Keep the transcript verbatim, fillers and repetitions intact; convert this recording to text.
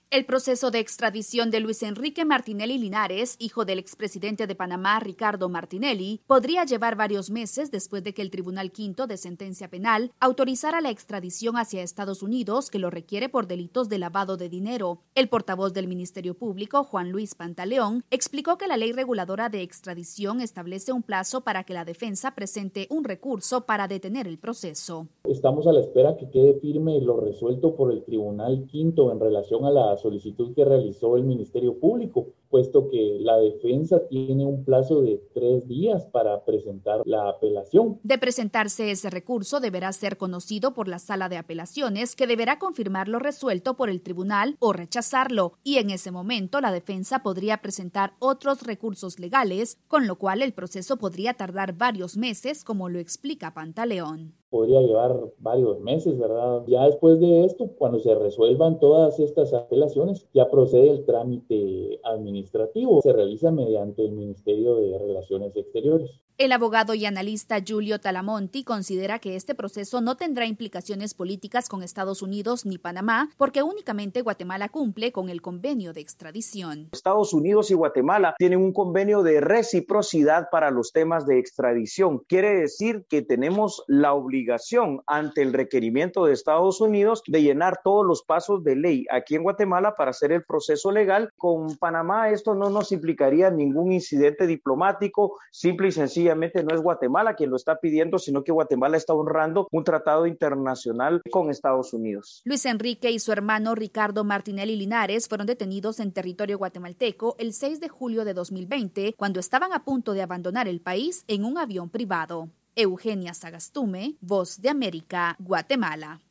El proceso de extradición de Luis Enrique Martinelli Linares, hijo del expresidente de Panamá, Ricardo Martinelli, podría llevar varios meses después de que el Tribunal Quinto de Sentencia Penal autorizara la extradición hacia Estados Unidos, que lo requiere por delitos de lavado de dinero. El portavoz del Ministerio Público, Juan Luis Pantaleón, explicó que la ley reguladora de extradición establece un plazo para que la defensa presente un recurso para detener el proceso. Estamos a la espera que quede firme lo resuelto por el Tribunal Quinto en relación a la solicitud que realizó el Ministerio Público, puesto que la defensa tiene un plazo de tres días para presentar la apelación. De presentarse ese recurso, deberá ser conocido por la Sala de Apelaciones, que deberá confirmar lo resuelto por el tribunal o rechazarlo, y en ese momento la defensa podría presentar otros recursos legales, con lo cual el proceso podría tardar varios meses, como lo explica Pantaleón. Podría llevar varios meses, ¿verdad? Ya después de esto, cuando se resuelvan todas estas apelaciones, ya procede el trámite administrativo. Se realiza mediante el Ministerio de Relaciones Exteriores. El abogado y analista Giulio Talamonti considera que este proceso no tendrá implicaciones políticas con Estados Unidos ni Panamá, porque únicamente Guatemala cumple con el convenio de extradición. Estados Unidos y Guatemala tienen un convenio de reciprocidad para los temas de extradición. Quiere decir que tenemos la obligación ante el requerimiento de Estados Unidos de llenar todos los pasos de ley aquí en Guatemala para hacer el proceso legal. Con Panamá esto no nos implicaría ningún incidente diplomático, simple y sencillo. Obviamente no es Guatemala quien lo está pidiendo, sino que Guatemala está honrando un tratado internacional con Estados Unidos. Luis Enrique y su hermano Ricardo Martinelli Linares fueron detenidos en territorio guatemalteco el seis de julio de dos mil veinte, cuando estaban a punto de abandonar el país en un avión privado. Eugenia Sagastume, Voz de América, Guatemala.